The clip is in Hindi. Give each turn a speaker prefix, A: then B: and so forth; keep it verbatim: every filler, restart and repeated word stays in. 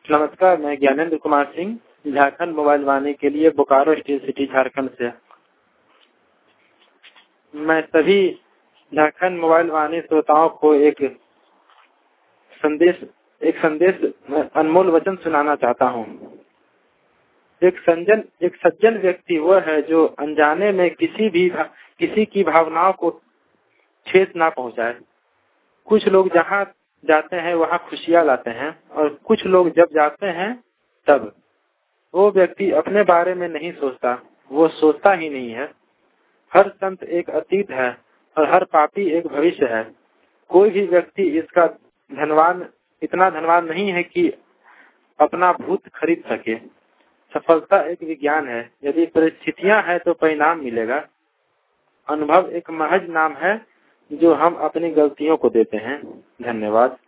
A: नमस्कार, मैं ज्ञानेंद्र कुमार सिंह झारखंड मोबाइल वाणी के लिए बोकारो स्टील सिटी झारखंड से। मैं सभी झारखंड मोबाइल वाणी श्रोताओं को एक संदेश एक संदेश अनमोल वचन सुनाना चाहता हूँ। एक संजन एक सज्जन व्यक्ति वह है जो अनजाने में किसी भी किसी की भावनाओं को ठेस ना पहुँचाए। कुछ लोग जहाँ जाते हैं वहाँ खुशियाँ लाते हैं और कुछ लोग जब जाते हैं तब वो व्यक्ति अपने बारे में नहीं सोचता, वो सोचता ही नहीं है। हर संत एक अतीत है और हर पापी एक भविष्य है। कोई भी व्यक्ति इसका धनवान इतना धनवान नहीं है कि अपना भूत खरीद सके। सफलता एक विज्ञान है, यदि परिस्थितियां हैं तो परिणाम मिलेगा। अनुभव एक महज नाम है जो हम अपनी गलतियों को देते हैं। धन्यवाद।